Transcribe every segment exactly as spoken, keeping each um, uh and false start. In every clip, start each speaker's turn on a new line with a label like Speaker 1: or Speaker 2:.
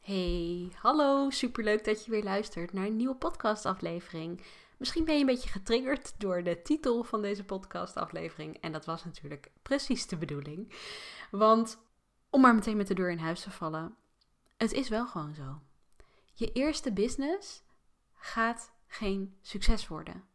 Speaker 1: Hey, hallo, superleuk dat je weer luistert naar een nieuwe podcastaflevering. Misschien ben je een beetje getriggerd door de titel van deze podcastaflevering en dat was natuurlijk precies de bedoeling. Want, om maar meteen met de deur in huis te vallen, het is wel gewoon zo. Je eerste business gaat geen succes worden.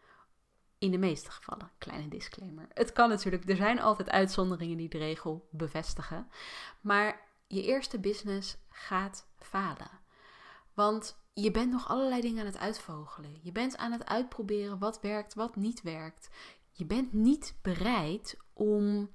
Speaker 1: In de meeste gevallen, kleine disclaimer. Het kan natuurlijk, er zijn altijd uitzonderingen die de regel bevestigen, maar je eerste business gaat falen. Want je bent nog allerlei dingen aan het uitvogelen. Je bent aan het uitproberen wat werkt, wat niet werkt. Je bent niet bereid om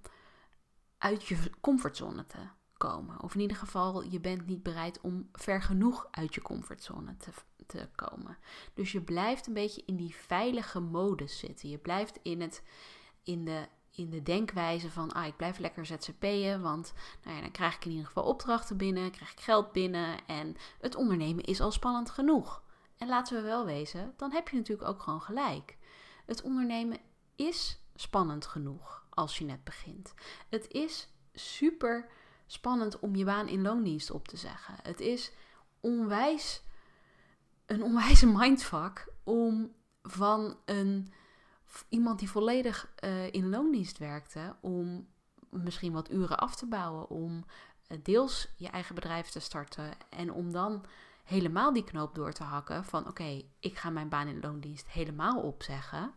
Speaker 1: uit je comfortzone te komen. Of in ieder geval, je bent niet bereid om ver genoeg uit je comfortzone te, te komen. Dus je blijft een beetje in die veilige modus zitten. Je blijft in, het, in de... in de denkwijze van, ah, ik blijf lekker Z Z P'en, want nou ja, dan krijg ik in ieder geval opdrachten binnen, krijg ik geld binnen en het ondernemen is al spannend genoeg. En laten we wel wezen, dan heb je natuurlijk ook gewoon gelijk. Het ondernemen is spannend genoeg als je net begint. Het is super spannend om je baan in loondienst op te zeggen. Het is onwijs, een onwijze mindfuck om van een iemand die volledig uh, in loondienst werkte, om misschien wat uren af te bouwen, om uh, deels je eigen bedrijf te starten en om dan helemaal die knoop door te hakken van oké, okay, ik ga mijn baan in loondienst helemaal opzeggen.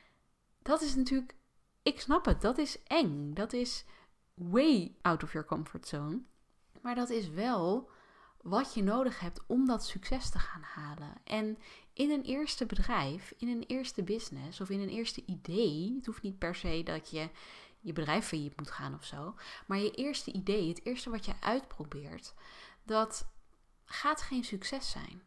Speaker 1: Dat is natuurlijk, ik snap het, dat is eng. Dat is way out of your comfort zone. Maar dat is wel wat je nodig hebt om dat succes te gaan halen. En in een eerste bedrijf, in een eerste business of in een eerste idee, het hoeft niet per se dat je je bedrijf failliet moet gaan of zo, maar je eerste idee, het eerste wat je uitprobeert, dat gaat geen succes zijn.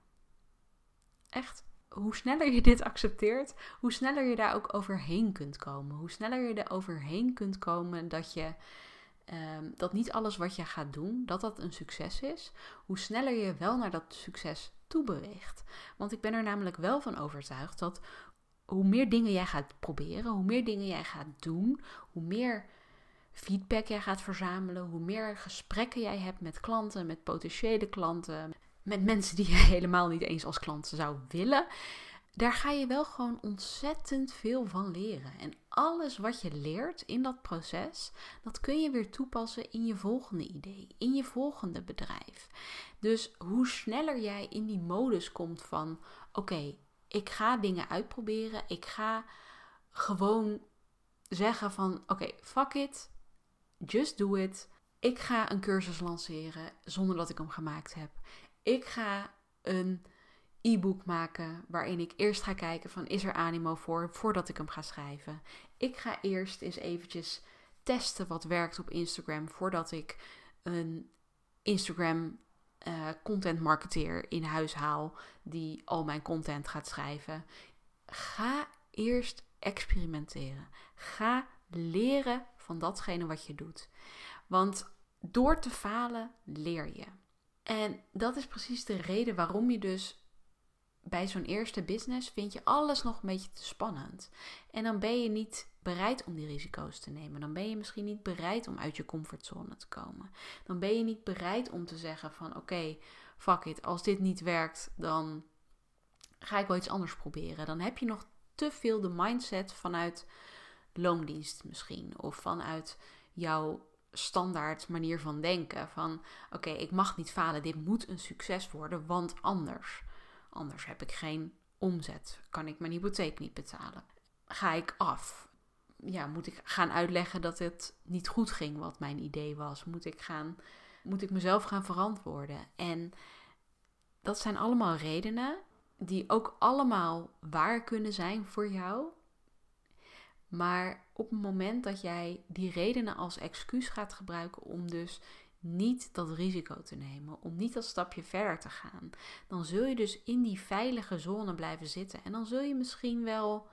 Speaker 1: Echt, hoe sneller je dit accepteert, hoe sneller je daar ook overheen kunt komen. Hoe sneller je er overheen kunt komen dat je Um, dat niet alles wat je gaat doen, dat dat een succes is, hoe sneller je wel naar dat succes toe beweegt. Want ik ben er namelijk wel van overtuigd dat hoe meer dingen jij gaat proberen, hoe meer dingen jij gaat doen, hoe meer feedback jij gaat verzamelen, hoe meer gesprekken jij hebt met klanten, met potentiële klanten, met mensen die je helemaal niet eens als klant zou willen, daar ga je wel gewoon ontzettend veel van leren. En alles wat je leert in dat proces, dat kun je weer toepassen in je volgende idee, in je volgende bedrijf. Dus hoe sneller jij in die modus komt van, oké, okay, ik ga dingen uitproberen, ik ga gewoon zeggen van, oké, okay, fuck it, just do it. Ik ga een cursus lanceren zonder dat ik hem gemaakt heb. Ik ga een e-book maken waarin ik eerst ga kijken van is er animo voor voordat ik hem ga schrijven. Ik ga eerst eens eventjes testen wat werkt op Instagram voordat ik een Instagram uh, content marketeer in huis haal die al mijn content gaat schrijven. Ga eerst experimenteren. Ga leren van datgene wat je doet. Want door te falen leer je. En dat is precies de reden waarom je dus bij zo'n eerste business vind je alles nog een beetje te spannend. En dan ben je niet bereid om die risico's te nemen. Dan ben je misschien niet bereid om uit je comfortzone te komen. Dan ben je niet bereid om te zeggen van oké, okay, fuck it. Als dit niet werkt, dan ga ik wel iets anders proberen. Dan heb je nog te veel de mindset vanuit loondienst misschien. Of vanuit jouw standaard manier van denken. Van oké, okay, ik mag niet falen. Dit moet een succes worden, want anders... Anders heb ik geen omzet. Kan ik mijn hypotheek niet betalen. Ga ik af? Ja, moet ik gaan uitleggen dat het niet goed ging wat mijn idee was? Moet ik, gaan, moet ik mezelf gaan verantwoorden? En dat zijn allemaal redenen die ook allemaal waar kunnen zijn voor jou. Maar op het moment dat jij die redenen als excuus gaat gebruiken om dus niet dat risico te nemen, om niet dat stapje verder te gaan, dan zul je dus in die veilige zone blijven zitten. En dan zul je misschien wel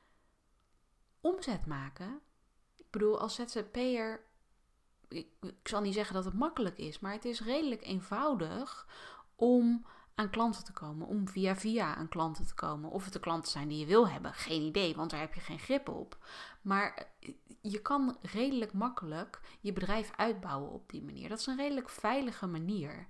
Speaker 1: omzet maken. Ik bedoel, als Z Z P'er, ik, ik zal niet zeggen dat het makkelijk is, maar het is redelijk eenvoudig om aan klanten te komen, om via via aan klanten te komen. Of het de klanten zijn die je wil hebben, geen idee, want daar heb je geen grip op. Maar je kan redelijk makkelijk je bedrijf uitbouwen op die manier. Dat is een redelijk veilige manier.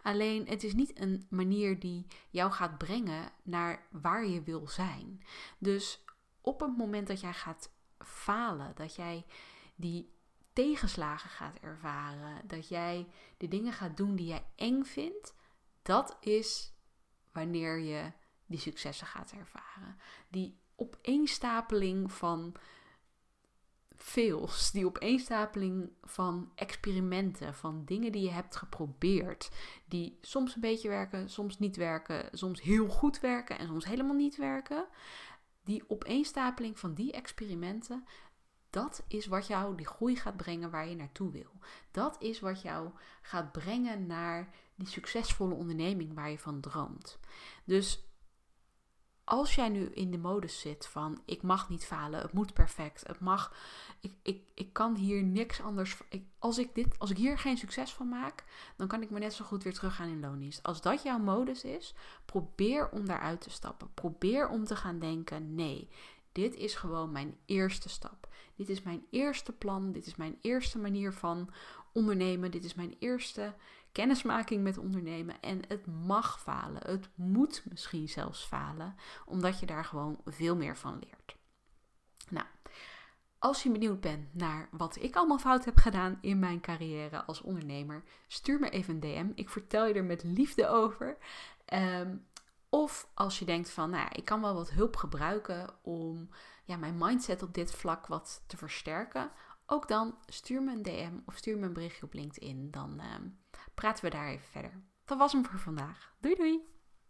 Speaker 1: Alleen het is niet een manier die jou gaat brengen naar waar je wil zijn. Dus op het moment dat jij gaat falen, dat jij die tegenslagen gaat ervaren, dat jij de dingen gaat doen die jij eng vindt, dat is wanneer je die successen gaat ervaren. Die opeenstapeling van fails, die opeenstapeling van experimenten, van dingen die je hebt geprobeerd, die soms een beetje werken, soms niet werken, soms heel goed werken en soms helemaal niet werken. Die opeenstapeling van die experimenten, dat is wat jou die groei gaat brengen waar je naartoe wil. Dat is wat jou gaat brengen naar die succesvolle onderneming waar je van droomt. Dus als jij nu in de modus zit van ik mag niet falen, het moet perfect, het mag, ik, ik, ik kan hier niks anders, ik, als, ik dit, als ik hier geen succes van maak, dan kan ik maar net zo goed weer teruggaan in loondienst. Als dat jouw modus is, probeer om daaruit te stappen. Probeer om te gaan denken, nee, dit is gewoon mijn eerste stap. Dit is mijn eerste plan, dit is mijn eerste manier van ondernemen, dit is mijn eerste kennismaking met ondernemen en het mag falen. Het moet misschien zelfs falen, omdat je daar gewoon veel meer van leert. Nou, als je benieuwd bent naar wat ik allemaal fout heb gedaan in mijn carrière als ondernemer, stuur me even een D M. Ik vertel je er met liefde over. Um, of als je denkt van, nou ja, ik kan wel wat hulp gebruiken om ja, mijn mindset op dit vlak wat te versterken. Ook dan stuur me een D M of stuur me een berichtje op LinkedIn. Dan uh, praten we daar even verder. Dat was hem voor vandaag. Doei doei!